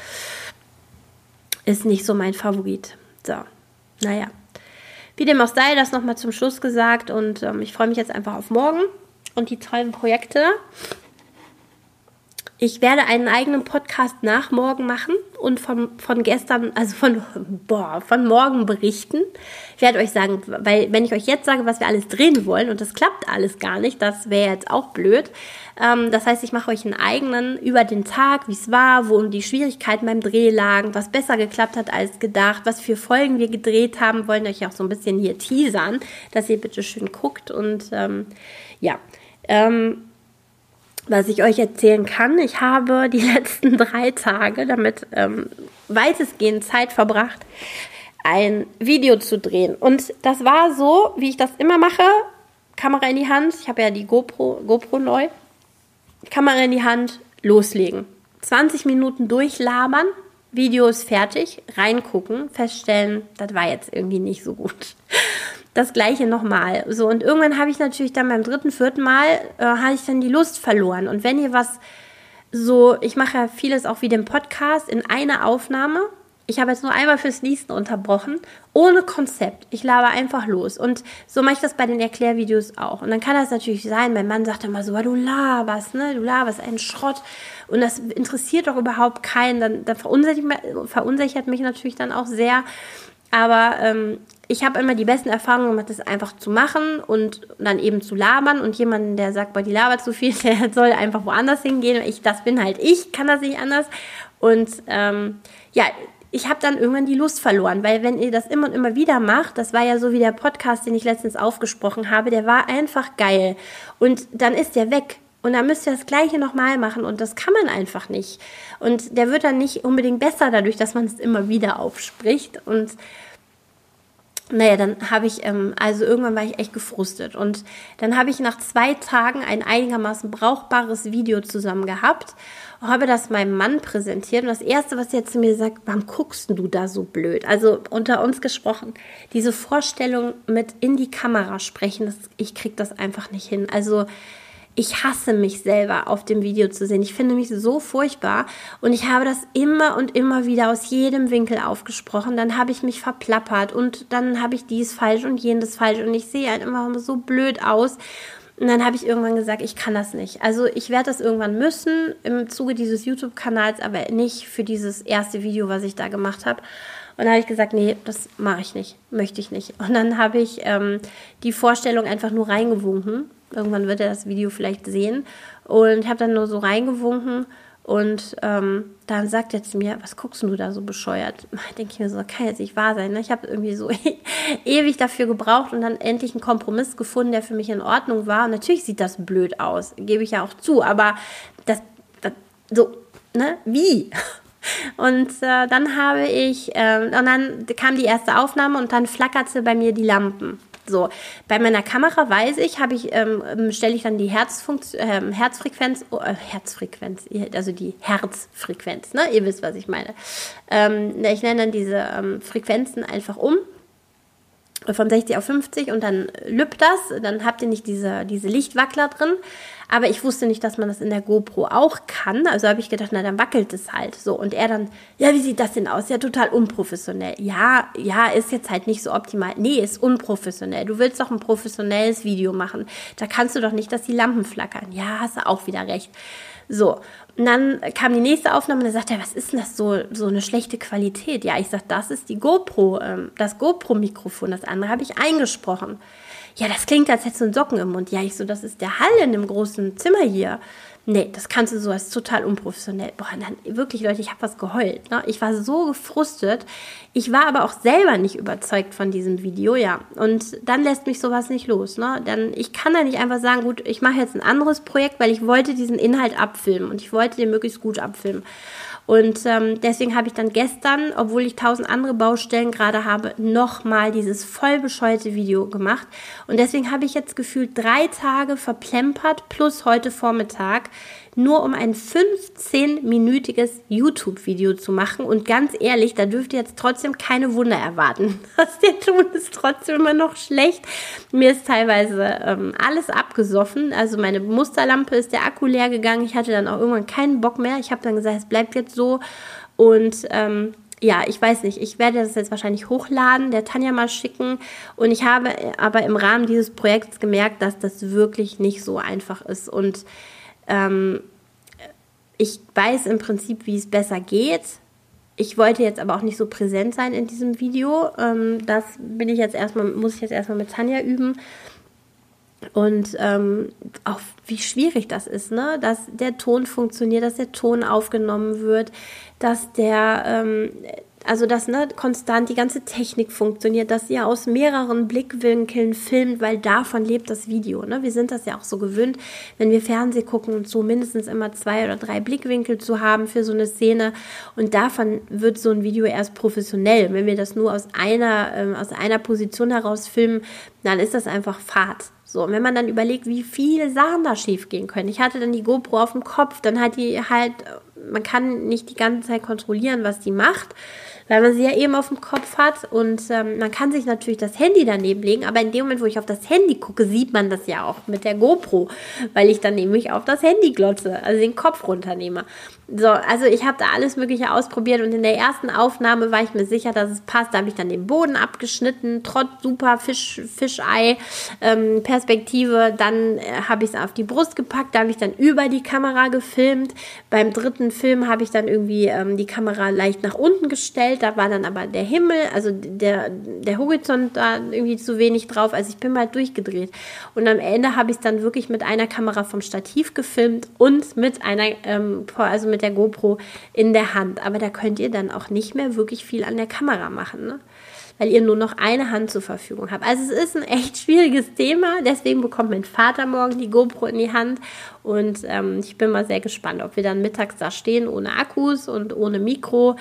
ist nicht so mein Favorit. So, naja. Wie dem auch sei, das nochmal zum Schluss gesagt und ähm, ich freue mich jetzt einfach auf morgen und die tollen Projekte. Ich werde einen eigenen Podcast nach morgen machen und von, von gestern, also von, boah, von morgen berichten. Ich werde euch sagen, weil wenn ich euch jetzt sage, was wir alles drehen wollen und das klappt alles gar nicht, das wäre jetzt auch blöd. Ähm, das heißt, ich mache euch einen eigenen über den Tag, wie es war, wo die Schwierigkeiten beim Dreh lagen, was besser geklappt hat als gedacht, was für Folgen wir gedreht haben, wollen euch auch so ein bisschen hier teasern, dass ihr bitte schön guckt und ähm, ja, ähm, was ich euch erzählen kann, ich habe die letzten drei Tage damit ähm, weitestgehend Zeit verbracht, ein Video zu drehen. Und das war so, wie ich das immer mache, Kamera in die Hand, ich habe ja die GoPro, GoPro neu, Kamera in die Hand, loslegen. zwanzig Minuten durchlabern, Video ist fertig, reingucken, feststellen, das war jetzt irgendwie nicht so gut. Das Gleiche nochmal. So, und irgendwann habe ich natürlich dann beim dritten, vierten Mal, äh, habe ich dann die Lust verloren. Und wenn ihr was so, ich mache ja vieles auch wie den Podcast in einer Aufnahme. Ich habe jetzt nur einmal fürs Liesen unterbrochen, ohne Konzept. Ich laber einfach los. Und so mache ich das bei den Erklärvideos auch. Und dann kann das natürlich sein, mein Mann sagt immer so, du laberst, ne, du laberst einen Schrott. Und das interessiert doch überhaupt keinen. Dann, dann verunsichert, verunsichert mich natürlich dann auch sehr. Aber ähm, ich habe immer die besten Erfahrungen gemacht, das einfach zu machen und dann eben zu labern. Und jemanden, der sagt, boah, die labert zu viel, der soll einfach woanders hingehen. Ich, das bin halt ich, kann das nicht anders. Und ähm, ja, ich habe dann irgendwann die Lust verloren, weil wenn ihr das immer und immer wieder macht, das war ja so wie der Podcast, den ich letztens aufgesprochen habe, der war einfach geil. Und dann ist der weg. Und dann müsst ihr das Gleiche nochmal machen und das kann man einfach nicht. Und der wird dann nicht unbedingt besser dadurch, dass man es immer wieder aufspricht. Und naja, dann habe ich, ähm, also irgendwann war ich echt gefrustet. Und dann habe ich nach zwei Tagen ein einigermaßen brauchbares Video zusammen gehabt und habe das meinem Mann präsentiert. Und das Erste, was er zu mir sagt, warum guckst du da so blöd? Also unter uns gesprochen, diese Vorstellung mit in die Kamera sprechen, das, ich kriege das einfach nicht hin. Also ich hasse mich selber auf dem Video zu sehen. Ich finde mich so furchtbar und ich habe das immer und immer wieder aus jedem Winkel aufgesprochen. Dann habe ich mich verplappert und dann habe ich dies falsch und jenes falsch und ich sehe halt immer so blöd aus. Und dann habe ich irgendwann gesagt, ich kann das nicht. Also ich werde das irgendwann müssen im Zuge dieses YouTube-Kanals, aber nicht für dieses erste Video, was ich da gemacht habe. Und dann habe ich gesagt, nee, das mache ich nicht, möchte ich nicht. Und dann habe ich ähm, die Vorstellung einfach nur reingewunken. Irgendwann wird er das Video vielleicht sehen. Und habe dann nur so reingewunken und ähm, dann sagt er zu mir, was guckst du da so bescheuert? Da denke ich mir so, kann jetzt nicht wahr sein. Ne? Ich habe irgendwie so ewig dafür gebraucht und dann endlich einen Kompromiss gefunden, der für mich in Ordnung war. Und natürlich sieht das blöd aus, gebe ich ja auch zu. Aber das, das so, ne, wie? Und äh, dann habe ich, äh, und dann kam die erste Aufnahme und dann flackerte bei mir die Lampen. So, bei meiner Kamera weiß ich, habe ich, ähm, stelle ich dann die Herzfunktion, äh, Herzfrequenz, oh, äh, Herzfrequenz, also die Herzfrequenz, ne? Ihr wisst, was ich meine. Ähm, ich nenne dann diese ähm, Frequenzen einfach um, von sechzig auf fünfzig und dann lübt das, dann habt ihr nicht diese, diese Lichtwackler drin, aber ich wusste nicht, dass man das in der GoPro auch kann, also habe ich gedacht, na dann wackelt es halt so und er dann, ja wie sieht das denn aus, ja total unprofessionell, ja, ja ist jetzt halt nicht so optimal, nee ist unprofessionell, du willst doch ein professionelles Video machen, da kannst du doch nicht, dass die Lampen flackern, ja hast du auch wieder recht, so. Und dann kam die nächste Aufnahme und dann sagt er, was ist denn das so, so eine schlechte Qualität? Ja, ich sag, das ist die GoPro, ähm, das GoPro-Mikrofon, das andere habe ich eingesprochen. Ja, das klingt, als hättest du einen Socken im Mund. Ja, ich so, das ist der Hall in dem großen Zimmer hier. Nee, das kannst du so, das ist total unprofessionell. Boah, dann wirklich, Leute, ich habe was geheult. Ne? Ich war so gefrustet. Ich war aber auch selber nicht überzeugt von diesem Video, ja. Und dann lässt mich sowas nicht los. Ne? Dann, ich kann da nicht einfach sagen, gut, ich mache jetzt ein anderes Projekt, weil ich wollte diesen Inhalt abfilmen und ich wollte den möglichst gut abfilmen. Und ähm, deswegen habe ich dann gestern, obwohl ich tausend andere Baustellen gerade habe, nochmal dieses voll bescheuerte Video gemacht. Und deswegen habe ich jetzt gefühlt drei Tage verplempert, plus heute Vormittag, nur um ein fünfzehnminütiges YouTube-Video zu machen. Und ganz ehrlich, da dürft ihr jetzt trotzdem keine Wunder erwarten. Der Ton ist trotzdem immer noch schlecht. Mir ist teilweise ähm, alles abgesoffen. Also meine Musterlampe ist der Akku leer gegangen. Ich hatte dann auch irgendwann keinen Bock mehr. Ich habe dann gesagt, es bleibt jetzt so. Und ähm, ja, ich weiß nicht, ich werde das jetzt wahrscheinlich hochladen, der Tanja mal schicken. Und ich habe aber im Rahmen dieses Projekts gemerkt, dass das wirklich nicht so einfach ist. Und Ähm, ich weiß im Prinzip, wie es besser geht. Ich wollte jetzt aber auch nicht so präsent sein in diesem Video. Ähm, das bin ich jetzt erstmal, muss ich jetzt erstmal mit Tanja üben. Und ähm, auch wie schwierig das ist, ne? Dass der Ton funktioniert, dass der Ton aufgenommen wird, dass der ähm, Also, dass ne, konstant die ganze Technik funktioniert, dass ihr aus mehreren Blickwinkeln filmt, weil davon lebt das Video. Ne? Wir sind das ja auch so gewöhnt, wenn wir Fernsehen gucken und so mindestens immer zwei oder drei Blickwinkel zu haben für so eine Szene. Und davon wird so ein Video erst professionell. Wenn wir das nur aus einer, ähm, aus einer Position heraus filmen, dann ist das einfach Fahrt. So, und wenn man dann überlegt, wie viele Sachen da schief gehen können. Ich hatte dann die GoPro auf dem Kopf, dann hat die halt, man kann nicht die ganze Zeit kontrollieren, was die macht, weil man sie ja eben auf dem Kopf hat und ähm, man kann sich natürlich das Handy daneben legen, aber in dem Moment, wo ich auf das Handy gucke, sieht man das ja auch mit der GoPro, weil ich dann nämlich auf das Handy glotze, also den Kopf runternehme. So, also ich habe da alles Mögliche ausprobiert und in der ersten Aufnahme war ich mir sicher, dass es passt. Da habe ich dann den Boden abgeschnitten, trotz super Fisch, Fischei ähm, Perspektive. Dann äh, habe ich es auf die Brust gepackt, da habe ich dann über die Kamera gefilmt. Beim dritten Film habe ich dann irgendwie ähm, die Kamera leicht nach unten gestellt. Da war dann aber der Himmel, also der, der Horizont da irgendwie zu wenig drauf. Also ich bin mal durchgedreht. Und am Ende habe ich es dann wirklich mit einer Kamera vom Stativ gefilmt und mit einer, ähm, also mit der GoPro in der Hand. Aber da könnt ihr dann auch nicht mehr wirklich viel an der Kamera machen, ne? Weil ihr nur noch eine Hand zur Verfügung habt. Also es ist ein echt schwieriges Thema. Deswegen bekommt mein Vater morgen die GoPro in die Hand. Und ähm, ich bin mal sehr gespannt, ob wir dann mittags da stehen, ohne Akkus und ohne Mikro.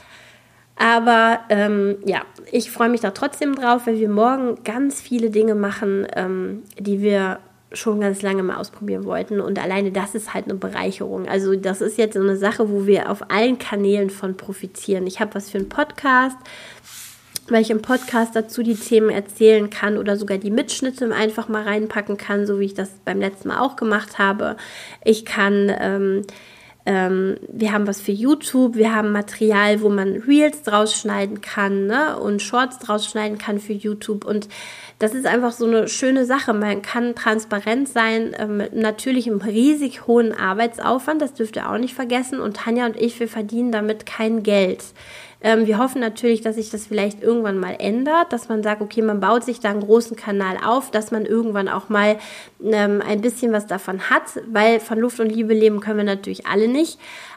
Aber ähm, ja, ich freue mich da trotzdem drauf, weil wir morgen ganz viele Dinge machen, ähm, die wir schon ganz lange mal ausprobieren wollten. Und alleine das ist halt eine Bereicherung. Also das ist jetzt so eine Sache, wo wir auf allen Kanälen von profitieren. Ich habe was für einen Podcast, weil ich im Podcast dazu die Themen erzählen kann oder sogar die Mitschnitte einfach mal reinpacken kann, so wie ich das beim letzten Mal auch gemacht habe. Ich kann... Ähm, Ähm, wir haben was für YouTube, wir haben Material, wo man Reels draus schneiden kann, ne? Und Shorts draus schneiden kann für YouTube und das ist einfach so eine schöne Sache. Man kann transparent sein, ähm, mit natürlich einem riesig hohen Arbeitsaufwand, das dürft ihr auch nicht vergessen und Tanja und ich, wir verdienen damit kein Geld. Ähm, wir hoffen natürlich, dass sich das vielleicht irgendwann mal ändert, dass man sagt, okay, man baut sich da einen großen Kanal auf, dass man irgendwann auch mal ähm, ein bisschen was davon hat, weil von Luft und Liebe leben können wir natürlich alle nicht.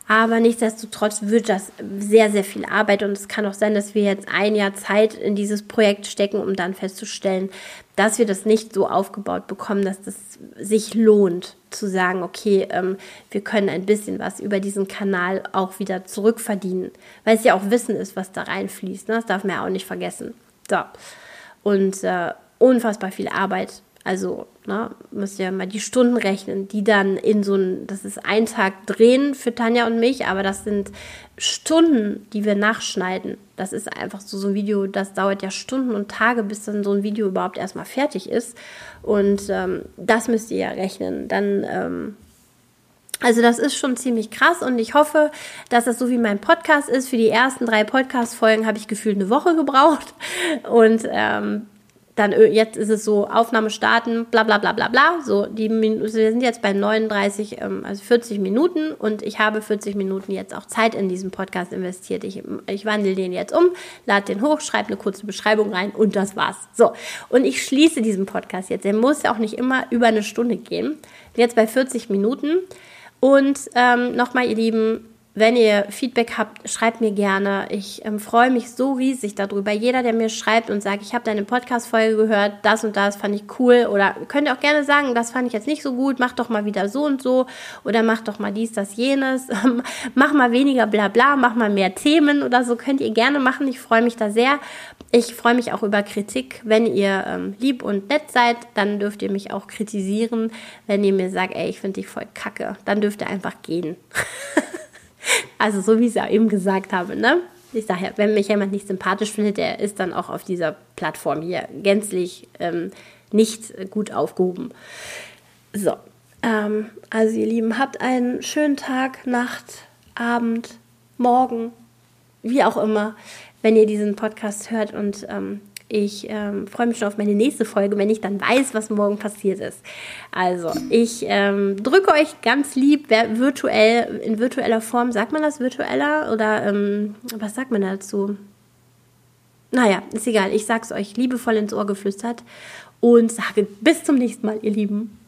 Aber nichtsdestotrotz wird das sehr, sehr viel Arbeit und es kann auch sein, dass wir jetzt ein Jahr Zeit in dieses Projekt stecken, um dann festzustellen, dass wir das nicht so aufgebaut bekommen, dass das sich lohnt, zu sagen, okay, ähm, wir können ein bisschen was über diesen Kanal auch wieder zurückverdienen, weil es ja auch Wissen ist, was da reinfließt, ne? Das darf man ja auch nicht vergessen. So. Und äh, unfassbar viel Arbeit. Also, ne, müsst ihr mal die Stunden rechnen, die dann in so ein, das ist ein Tag drehen für Tanja und mich, aber das sind Stunden, die wir nachschneiden. Das ist einfach so, so ein Video, das dauert ja Stunden und Tage, bis dann so ein Video überhaupt erstmal fertig ist. Und ähm, das müsst ihr ja rechnen. Dann, ähm, also das ist schon ziemlich krass und ich hoffe, dass das so wie mein Podcast ist. Für die ersten drei Podcast-Folgen habe ich gefühlt eine Woche gebraucht und ähm, dann jetzt ist es so, Aufnahme starten, bla bla bla bla bla. So, die Min- wir sind jetzt bei neununddreißig, ähm, also vierzig Minuten und ich habe vierzig Minuten jetzt auch Zeit in diesen Podcast investiert. Ich, ich wandle den jetzt um, lade den hoch, schreibe eine kurze Beschreibung rein und das war's. So, und ich schließe diesen Podcast jetzt. Der muss ja auch nicht immer über eine Stunde gehen. Jetzt bei vierzig Minuten. Und ähm, nochmal, ihr Lieben, wenn ihr Feedback habt, schreibt mir gerne. Ich ähm, freue mich so riesig darüber. Jeder, der mir schreibt und sagt, ich habe deine Podcast-Folge gehört, das und das fand ich cool. Oder könnt ihr auch gerne sagen, das fand ich jetzt nicht so gut, mach doch mal wieder so und so. Oder mach doch mal dies, das, jenes. Mach mal weniger Blabla, mach mal mehr Themen oder so. Könnt ihr gerne machen. Ich freue mich da sehr. Ich freue mich auch über Kritik. Wenn ihr ähm, lieb und nett seid, dann dürft ihr mich auch kritisieren. Wenn ihr mir sagt, ey, ich finde dich voll kacke, dann dürft ihr einfach gehen. Also so wie ich es ja eben gesagt habe, ne? Ich sage ja, wenn mich jemand nicht sympathisch findet, der ist dann auch auf dieser Plattform hier gänzlich ähm, nicht gut aufgehoben. So, ähm, also ihr Lieben, habt einen schönen Tag, Nacht, Abend, Morgen, wie auch immer, wenn ihr diesen Podcast hört und ähm, ich ähm, freue mich schon auf meine nächste Folge, wenn ich dann weiß, was morgen passiert ist. Also, ich ähm, drücke euch ganz lieb, wer virtuell, in virtueller Form, sagt man das virtueller oder ähm, was sagt man dazu? Naja, ist egal, ich sag's euch liebevoll ins Ohr geflüstert und sage bis zum nächsten Mal, ihr Lieben.